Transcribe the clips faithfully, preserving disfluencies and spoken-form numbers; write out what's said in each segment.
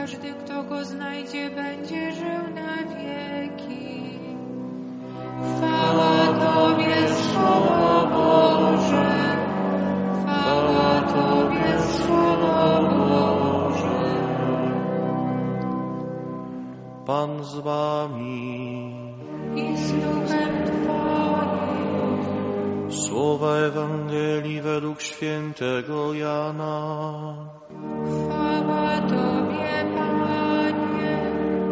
każdy, kto go znajdzie, będzie żył na wieki. Chwała Tobie, Słowo Boże, chwała Tobie, Słowo Boże. Pan z wami. I z duchem Twoim. Słowa Ewangelii według świętego Jana. Chwała Tobie, Panie.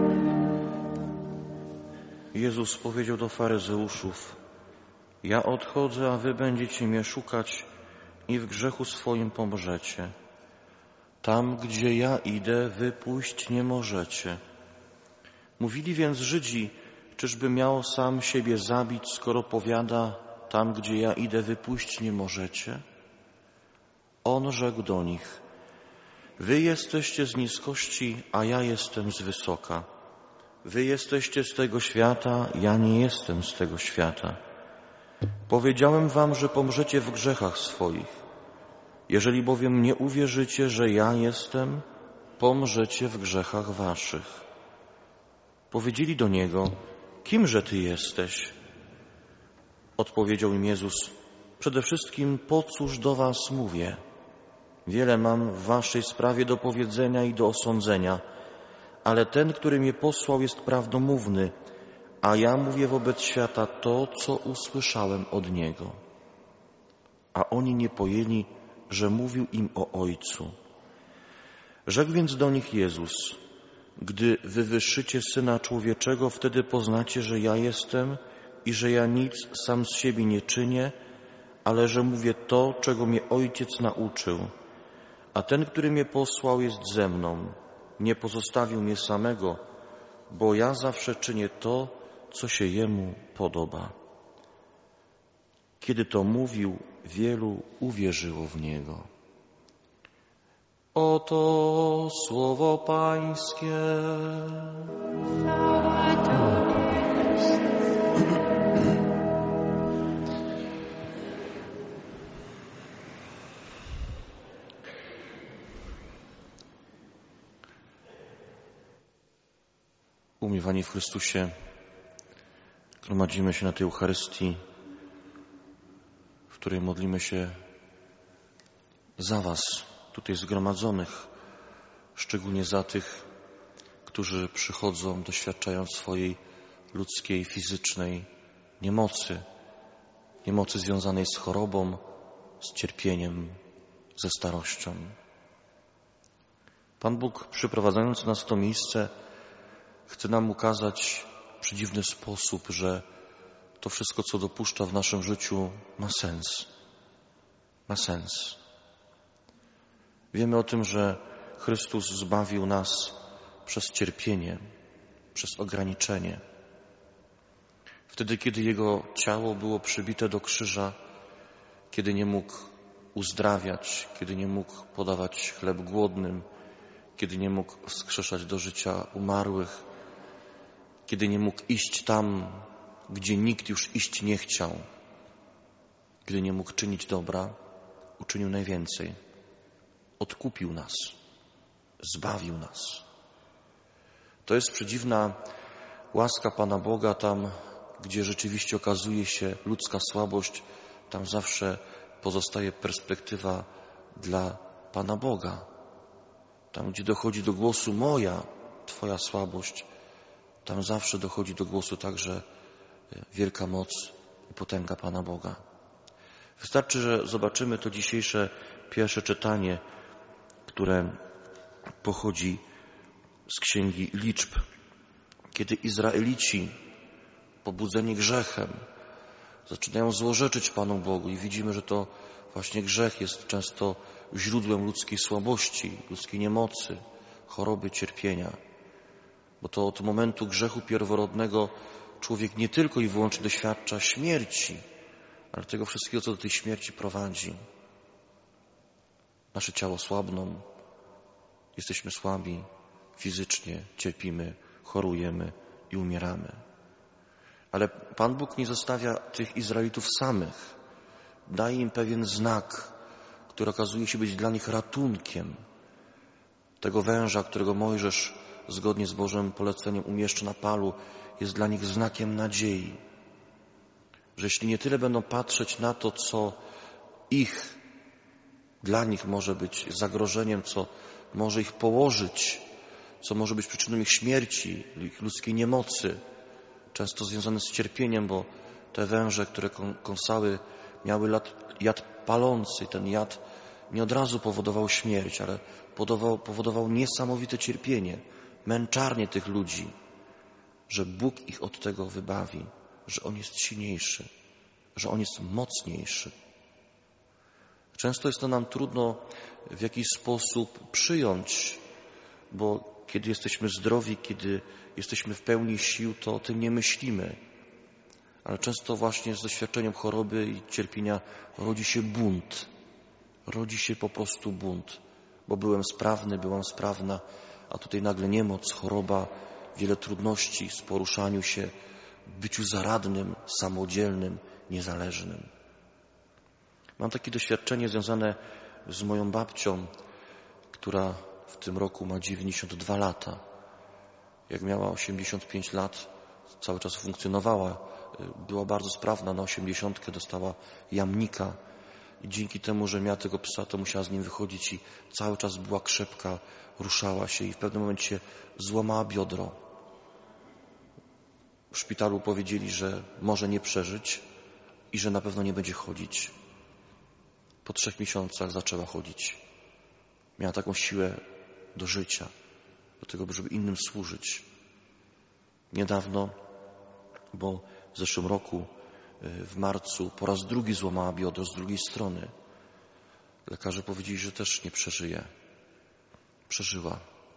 Jezus powiedział do faryzeuszów: ja odchodzę, a wy będziecie mnie szukać i w grzechu swoim pomrzecie. Tam, gdzie ja idę, wy pójść nie możecie. Mówili więc Żydzi: czyżby miał sam siebie zabić, skoro powiada: tam, gdzie ja idę, wy pójść nie możecie? On rzekł do nich: wy jesteście z niskości, a ja jestem z wysoka. Wy jesteście z tego świata, ja nie jestem z tego świata. Powiedziałem wam, że pomrzecie w grzechach swoich. Jeżeli bowiem nie uwierzycie, że ja jestem, pomrzecie w grzechach waszych. Powiedzieli do Niego: kimże Ty jesteś? Odpowiedział im Jezus: przede wszystkim po cóż do was mówię? Wiele mam w waszej sprawie do powiedzenia i do osądzenia, ale ten, który mnie posłał, jest prawdomówny, a ja mówię wobec świata to, co usłyszałem od Niego. A oni nie pojęli, że mówił im o Ojcu. Rzekł więc do nich Jezus: gdy wywyższycie Syna Człowieczego, wtedy poznacie, że ja jestem i że ja nic sam z siebie nie czynię, ale że mówię to, czego mnie Ojciec nauczył. A ten, który mnie posłał, jest ze mną. Nie pozostawił mnie samego, bo ja zawsze czynię to, co się Jemu podoba. Kiedy to mówił, wielu uwierzyło w Niego. Oto słowo Pańskie. Chwała Tobie, Umiłowani w Chrystusie, gromadzimy się na tej Eucharystii, w której modlimy się za Was, tutaj zgromadzonych, szczególnie za tych, którzy przychodzą, doświadczają swojej ludzkiej, fizycznej niemocy, niemocy związanej z chorobą, z cierpieniem, ze starością. Pan Bóg, przyprowadzając nas w to miejsce, chce nam ukazać w przedziwny sposób, że to wszystko, co dopuszcza w naszym życiu, ma sens. Ma sens. Wiemy o tym, że Chrystus zbawił nas przez cierpienie, przez ograniczenie. Wtedy, kiedy Jego ciało było przybite do krzyża, kiedy nie mógł uzdrawiać, kiedy nie mógł podawać chleb głodnym, kiedy nie mógł wskrzeszać do życia umarłych, kiedy nie mógł iść tam, gdzie nikt już iść nie chciał, kiedy nie mógł czynić dobra, uczynił najwięcej. Odkupił nas, zbawił nas. To jest przedziwna łaska Pana Boga. Tam, gdzie rzeczywiście okazuje się ludzka słabość, tam zawsze pozostaje perspektywa dla Pana Boga. Tam, gdzie dochodzi do głosu moja, Twoja słabość, tam zawsze dochodzi do głosu także wielka moc i potęga Pana Boga. Wystarczy, że zobaczymy to dzisiejsze pierwsze czytanie, które pochodzi z Księgi Liczb, kiedy Izraelici, pobudzeni grzechem, zaczynają złorzeczyć Panu Bogu i widzimy, że to właśnie grzech jest często źródłem ludzkiej słabości, ludzkiej niemocy, choroby, cierpienia. Bo to od momentu grzechu pierworodnego człowiek nie tylko i wyłącznie doświadcza śmierci, ale tego wszystkiego, co do tej śmierci prowadzi. Nasze ciało słabną, jesteśmy słabi fizycznie, cierpimy, chorujemy i umieramy. Ale Pan Bóg nie zostawia tych Izraelitów samych. Daje im pewien znak, który okazuje się być dla nich ratunkiem. tego węża, którego Mojżesz zgodnie z Bożym poleceniem umieszcza na palu, jest dla nich znakiem nadziei. Że jeśli nie tyle będą patrzeć na to, co ich, dla nich może być zagrożeniem, co może ich położyć, co może być przyczyną ich śmierci, ich ludzkiej niemocy, często związane z cierpieniem, bo te węże, które kąsały, miały jad palący. Ten jad nie od razu powodował śmierć, ale powodował, powodował niesamowite cierpienie, męczarnię tych ludzi, że Bóg ich od tego wybawi, że On jest silniejszy, że On jest mocniejszy. Często jest to nam trudno w jakiś sposób przyjąć, bo kiedy jesteśmy zdrowi, kiedy jesteśmy w pełni sił, to o tym nie myślimy. Ale często właśnie z doświadczeniem choroby i cierpienia rodzi się bunt. Rodzi się po prostu bunt, bo byłem sprawny, byłam sprawna, a tutaj nagle niemoc, choroba, wiele trudności z poruszaniu się, byciu zaradnym, samodzielnym, niezależnym. Mam takie doświadczenie związane z moją babcią, która w tym roku ma dziewięćdziesiąt dwa lata. Jak miała osiemdziesiąt pięć lat, cały czas funkcjonowała, była bardzo sprawna, na osiemdziesiątkę dostała jamnika i dzięki temu, że miała tego psa, to musiała z nim wychodzić i cały czas była krzepka, ruszała się i w pewnym momencie złamała biodro. W szpitalu powiedzieli, że może nie przeżyć i że na pewno nie będzie chodzić. Po trzech miesiącach zaczęła chodzić. Miała taką siłę do życia, do tego, żeby innym służyć. Niedawno, bo w zeszłym roku, w marcu, po raz drugi złamała biodro z drugiej strony. Lekarze powiedzieli, że też nie przeżyje. Przeżyła.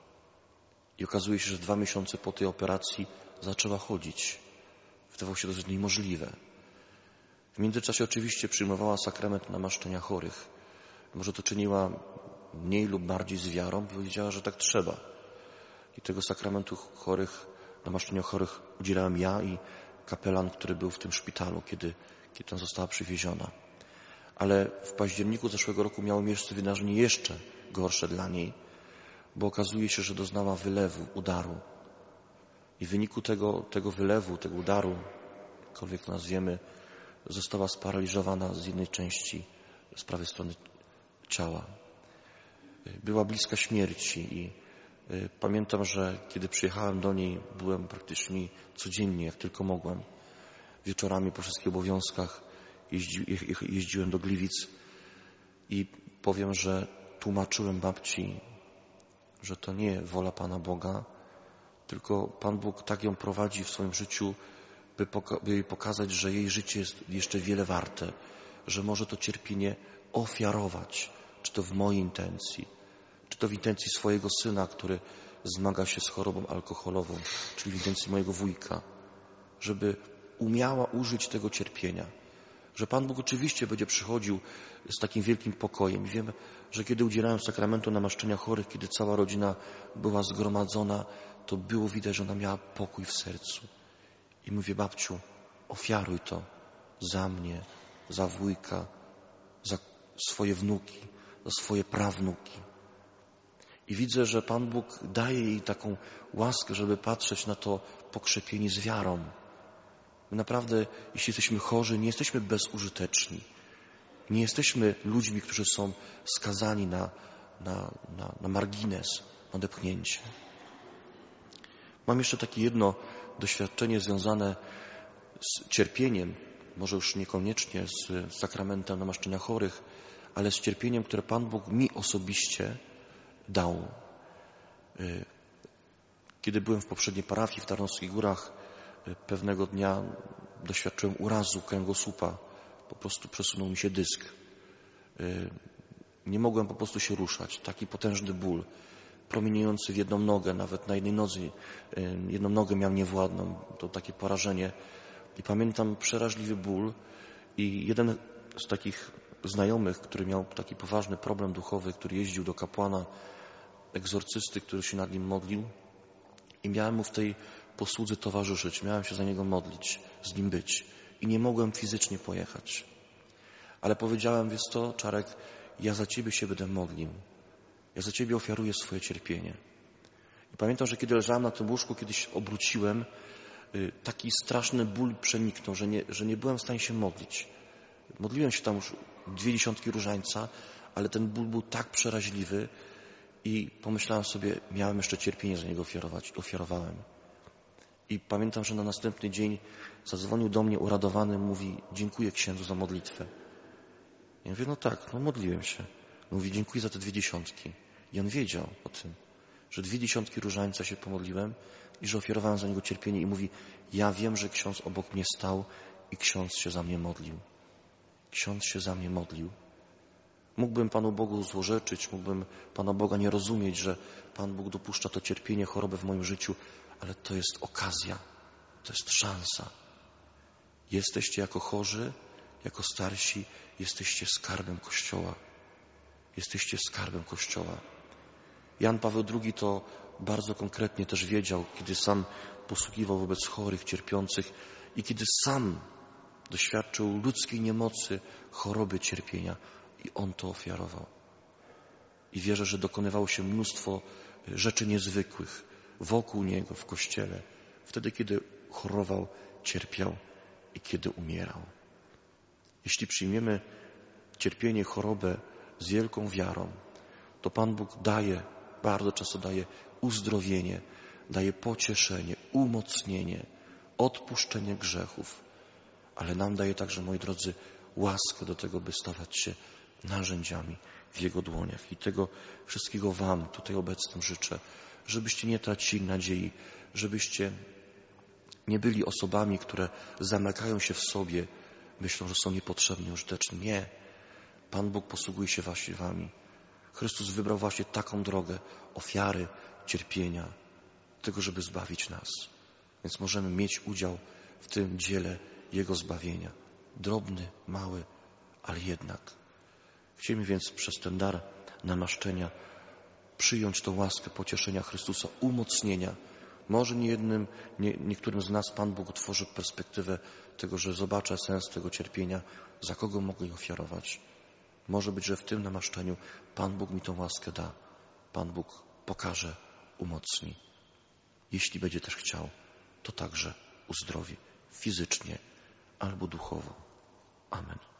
I okazuje się, że dwa miesiące po tej operacji zaczęła chodzić. Wydawało się to niemożliwe. W międzyczasie oczywiście przyjmowała sakrament namaszczenia chorych. Może to czyniła mniej lub bardziej z wiarą, powiedziała, że tak trzeba. I tego sakramentu chorych, namaszczenia chorych udzielałem ja i kapelan, który był w tym szpitalu, kiedy, kiedy tam została przywieziona. Ale w październiku zeszłego roku miało miejsce wydarzenie jeszcze gorsze dla niej, bo okazuje się, że doznała wylewu, udaru. I w wyniku tego, tego wylewu, tego udaru, jakkolwiek to nazwiemy, została sparaliżowana z jednej części, z prawej strony ciała. Była bliska śmierci i pamiętam, że kiedy przyjechałem do niej, byłem praktycznie codziennie, jak tylko mogłem. Wieczorami po wszystkich obowiązkach jeździ, jeździłem do Gliwic i powiem, że tłumaczyłem babci, że to nie wola Pana Boga, tylko Pan Bóg tak ją prowadzi w swoim życiu, by, poka- by jej pokazać, że jej życie jest jeszcze wiele warte, że może to cierpienie ofiarować, czy to w mojej intencji, czy to w intencji swojego syna, który zmaga się z chorobą alkoholową, czyli w intencji mojego wujka, żeby umiała użyć tego cierpienia. Że Pan Bóg oczywiście będzie przychodził z takim wielkim pokojem. I wiemy, że kiedy udzielałem sakramentu namaszczenia chorych, kiedy cała rodzina była zgromadzona, to było widać, że ona miała pokój w sercu. I mówię, babciu, ofiaruj to za mnie, za wujka, za swoje wnuki, za swoje prawnuki. I widzę, że Pan Bóg daje jej taką łaskę, żeby patrzeć na to pokrzepieni z wiarą. My naprawdę, jeśli jesteśmy chorzy, nie jesteśmy bezużyteczni. Nie jesteśmy ludźmi, którzy są skazani na, na, na, na margines, na odepchnięcie. Mam jeszcze takie jedno doświadczenie związane z cierpieniem, może już niekoniecznie z sakramentem namaszczenia chorych, ale z cierpieniem, które Pan Bóg mi osobiście dał. Kiedy byłem w poprzedniej parafii w Tarnowskich Górach, pewnego dnia doświadczyłem urazu kręgosłupa. Po prostu przesunął mi się dysk. Nie mogłem po prostu się ruszać. Taki potężny ból, promieniejący w jedną nogę, nawet na jednej nodze. Jedną nogę miałem niewładną. To takie porażenie. I pamiętam przeraźliwy ból. I jeden z takich znajomych, który miał taki poważny problem duchowy, który jeździł do kapłana, egzorcysty, który się nad nim modlił, i miałem mu w tej posłudze towarzyszyć. Miałem się za niego modlić, z nim być. I nie mogłem fizycznie pojechać. Ale powiedziałem, wiesz co, Czarek, ja za ciebie się będę modlił. Ja za Ciebie ofiaruję swoje cierpienie. I pamiętam, że kiedy leżałem na tym łóżku, kiedyś obróciłem, taki straszny ból przeniknął, że nie, że nie byłem w stanie się modlić. Modliłem się tam już dwie dziesiątki różańca, ale ten ból był tak przeraźliwy i pomyślałem sobie, miałem jeszcze cierpienie za niego ofiarować. Ofiarowałem. I pamiętam, że na następny dzień zadzwonił do mnie uradowany, mówi, dziękuję księdzu za modlitwę. Ja mówię, no tak, no modliłem się. Mówi, dziękuję za te dwie dziesiątki. I on wiedział o tym, że dwie dziesiątki różańca się pomodliłem i że ofiarowałem za niego cierpienie. I mówi, ja wiem, że ksiądz obok mnie stał i ksiądz się za mnie modlił. Ksiądz się za mnie modlił. Mógłbym Panu Bogu złorzeczyć, mógłbym Pana Boga nie rozumieć, że Pan Bóg dopuszcza to cierpienie, chorobę w moim życiu, ale to jest okazja, to jest szansa. Jesteście jako chorzy, jako starsi, jesteście skarbem Kościoła. Jesteście skarbem Kościoła. Jan Paweł drugi to bardzo konkretnie też wiedział, kiedy sam posługiwał wobec chorych, cierpiących i kiedy sam doświadczył ludzkiej niemocy, choroby, cierpienia i on to ofiarował. I wierzę, że dokonywało się mnóstwo rzeczy niezwykłych wokół niego w Kościele, wtedy, kiedy chorował, cierpiał i kiedy umierał. Jeśli przyjmiemy cierpienie, chorobę z wielką wiarą, to Pan Bóg daje, bardzo często daje uzdrowienie, daje pocieszenie, umocnienie, odpuszczenie grzechów, ale nam daje także, moi drodzy, łaskę do tego, by stawać się narzędziami w Jego dłoniach. I tego wszystkiego Wam tutaj obecnym życzę, żebyście nie tracili nadziei, żebyście nie byli osobami, które zamykają się w sobie, myślą, że są niepotrzebni, użyteczni. Nie. Pan Bóg posługuje się właśnie Wami. Chrystus wybrał właśnie taką drogę ofiary, cierpienia, tego, żeby zbawić nas. Więc możemy mieć udział w tym dziele Jego zbawienia. Drobny, mały, ale jednak. Chcielibyśmy więc przez ten dar namaszczenia przyjąć tą łaskę pocieszenia Chrystusa, umocnienia. Może nie jednym, nie, niektórym z nas Pan Bóg otworzy perspektywę tego, że zobaczę sens tego cierpienia, za kogo mogę je ofiarować. Może być, że w tym namaszczeniu Pan Bóg mi tą łaskę da. Pan Bóg pokaże, umocni. Jeśli będzie też chciał, to także uzdrowi fizycznie albo duchowo. Amen.